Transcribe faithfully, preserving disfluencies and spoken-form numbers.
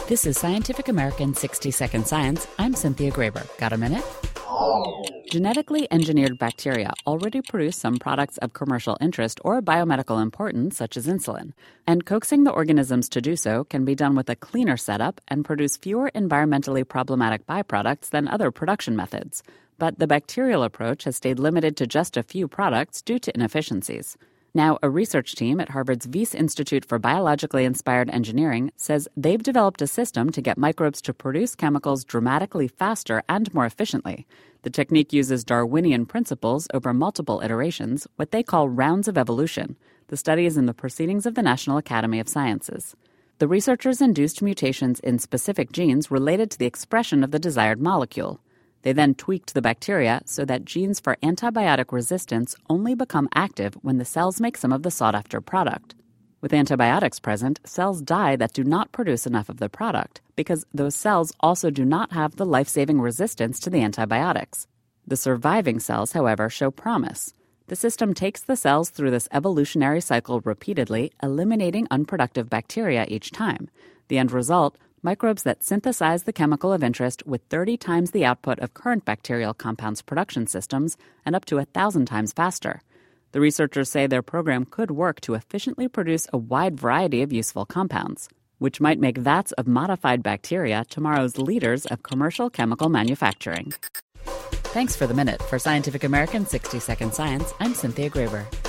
This is Scientific American sixty second Science. I'm Cynthia Graber. Got a minute? Genetically engineered bacteria already produce some products of commercial interest or biomedical importance, such as insulin. And coaxing the organisms to do so can be done with a cleaner setup and produce fewer environmentally problematic byproducts than other production methods. But the bacterial approach has stayed limited to just a few products due to inefficiencies. Now, a research team at Harvard's Wyss Institute for Biologically Inspired Engineering says they've developed a system to get microbes to produce chemicals dramatically faster and more efficiently. The technique uses Darwinian principles over multiple iterations, what they call rounds of evolution. The study is in the Proceedings of the National Academy of Sciences. The researchers induced mutations in specific genes related to the expression of the desired molecule. They then tweaked the bacteria so that genes for antibiotic resistance only become active when the cells make some of the sought-after product. With antibiotics present, cells die that do not produce enough of the product because those cells also do not have the life-saving resistance to the antibiotics. The surviving cells, however, show promise. The system takes the cells through this evolutionary cycle repeatedly, eliminating unproductive bacteria each time. The end result: microbes that synthesize the chemical of interest with thirty times the output of current bacterial compounds production systems and up to one thousand times faster. The researchers say their program could work to efficiently produce a wide variety of useful compounds, which might make vats of modified bacteria tomorrow's leaders of commercial chemical manufacturing. Thanks for the minute. For Scientific American sixty second Science, I'm Cynthia Graber.